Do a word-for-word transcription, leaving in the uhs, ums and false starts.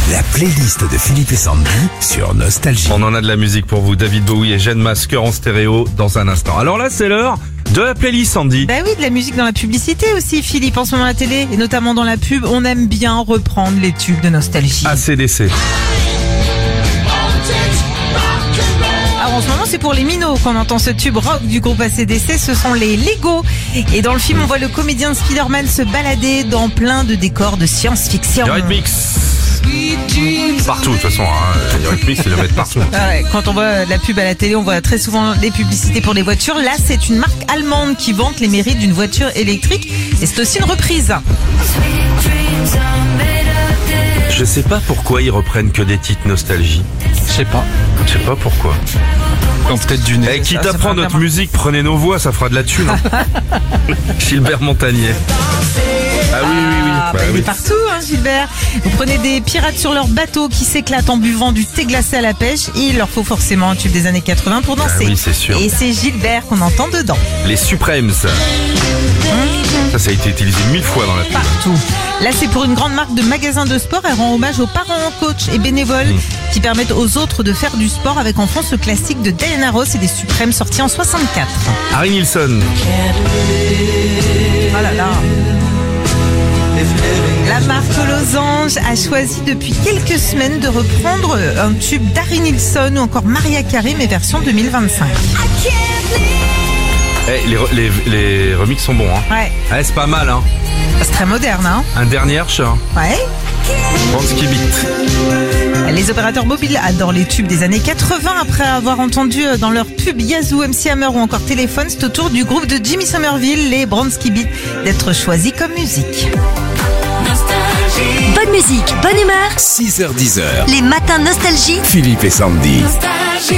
La playlist de Philippe et Sandy sur Nostalgie. On en a de la musique pour vous, David Bowie et Jeanne Masker en stéréo dans un instant. Alors là, c'est l'heure de la playlist, Sandy. Bah oui, de la musique dans la publicité aussi, Philippe. En ce moment à la télé, et notamment dans la pub, on aime bien reprendre les tubes de nostalgie. A C D C. Alors en ce moment, c'est pour les minots qu'on entend ce tube rock du groupe A C D C, ce sont les Lego. Et dans le film, on voit le comédien Spider-Man se balader dans plein de décors de science-fiction. Eurythmics. Partout, de toute façon, hein. Eurythmics, c'est le mettre partout. Ah ouais, quand on voit la pub à la télé, on voit très souvent les publicités pour les voitures. Là, c'est une marque allemande qui vante les mérites d'une voiture électrique. Et c'est aussi une reprise. Je sais pas pourquoi ils reprennent que des titres nostalgie. Je sais pas. Je sais pas pourquoi. Quand peut-être du nez. Eh, quitte ça à fera prendre notre vraiment. musique, prenez nos voix, ça fera de la thune. Hein. Gilbert Montagnier. Ah oui, oui, oui. Ah, Bah bah, il oui. est partout, hein, Gilbert. Vous prenez des pirates sur leur bateau qui s'éclatent en buvant du thé glacé à la pêche. Et il leur faut forcément un tube des années quatre-vingts pour danser. Ah oui, c'est sûr. Et c'est Gilbert qu'on entend dedans. Les Supremes. Ça, ça a été utilisé mille fois dans la pub. Partout. Là, c'est pour une grande marque de magasins de sport. Elle rend hommage aux parents, coachs et bénévoles Mmh. qui permettent aux autres de faire du sport avec en fond ce classique de Diana Ross et des Suprêmes sortis en soixante-quatre. Harry Nilsson. Oh là là. La marque Losange a choisi depuis quelques semaines de reprendre un tube d'Harry Nilsson ou encore Mariah Carey, mais version deux mille vingt-cinq. Eh, les, re- les, les remixes sont bons, hein. Ouais, Eh, c'est pas mal, hein. c'est très moderne, hein. Un dernier chat. Ouais. Bronski Beat. Les opérateurs mobiles adorent les tubes des années quatre-vingts. Après avoir entendu dans leur pub Yazoo, M C Hammer ou encore Téléphone, c'est au tour du groupe de Jimmy Somerville, les Bronski Beat, d'être choisis comme musique. Bonne musique, bonne humeur. six heures dix heures. Les matins nostalgie. Philippe et Sandy. Nostalgie.